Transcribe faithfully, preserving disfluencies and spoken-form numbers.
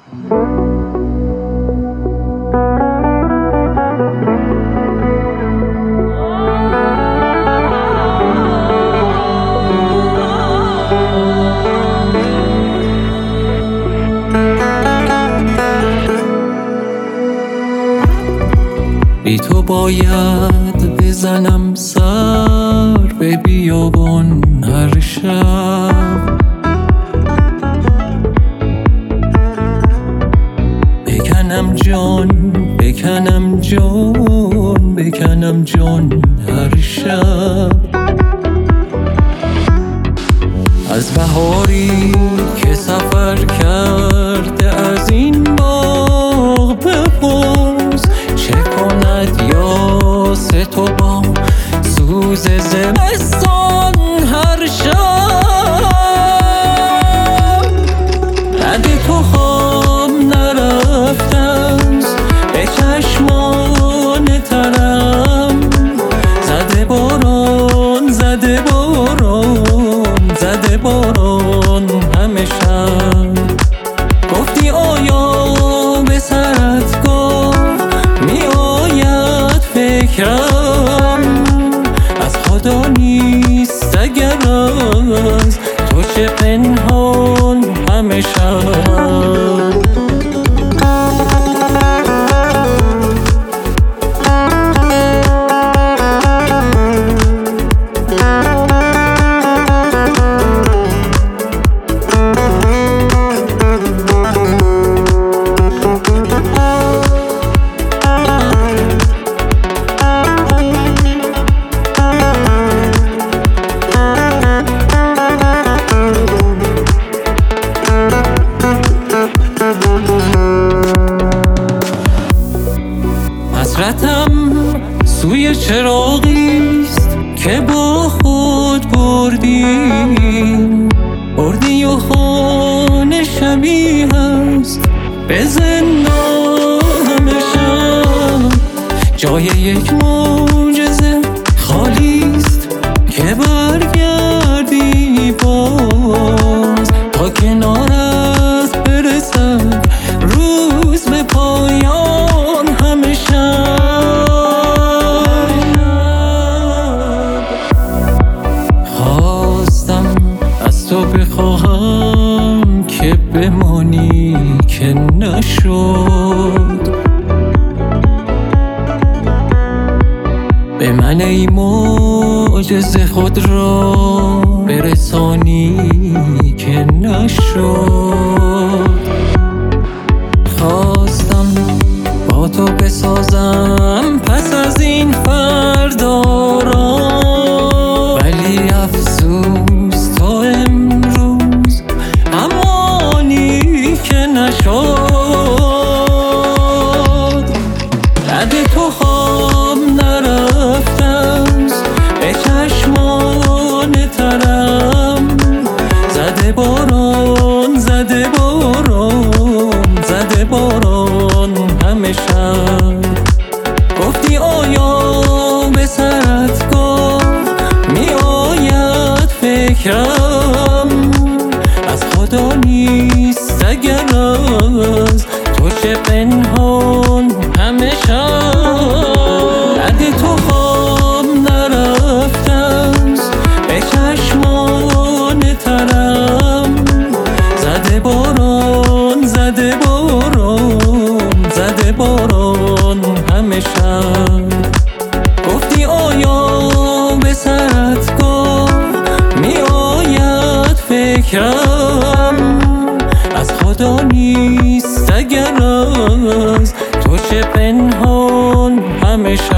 بی تو باید بزنم سر به بیابان هر شب، بکنم جان بکنم جان بکنم جان هر شب. از بهاری که سفر کرده از این باغ بپرس، چه کند یاست و با سوز زمستان هر شب. رد تو خواب نرفته است به چشمان ترم، زده باران زده باران زده باران همه شب. گفتی آیا به سرت گفت می آید فکرم، از خدا نیست اگر از تو چه پنهان همه شب. حسرتم سوی چراغیست که با خود بردی، بردی و خانه شبیه است به زندان همه شب. جای یک معجزه خالیست که برگردی باز، تا کنارت برسد روز به پایان همه شب. خواستم از تو بخواهم که بمانی که نشد، به من ای معجزه خود را برسانی که نشد. خواستم با تو بسازم پس از این فردا را، ولی افسوس تا امروز همانی که نشد. رد تو خواب نرفته است به چشمان ترم، زده باران زده باران زده باران همه شب. گفتی آیا به سرت گفت می آید فکرم، از خدا نیست اگر از تو چه پنهان همه شب. رد تو خواب نرفته است به چشمان ترم، زده باران زده باران زده باران همه شب. گفتی آیا به سرت گفت می آید فکرم، از خدا نیست اگر از تو چه پنهان همه شب.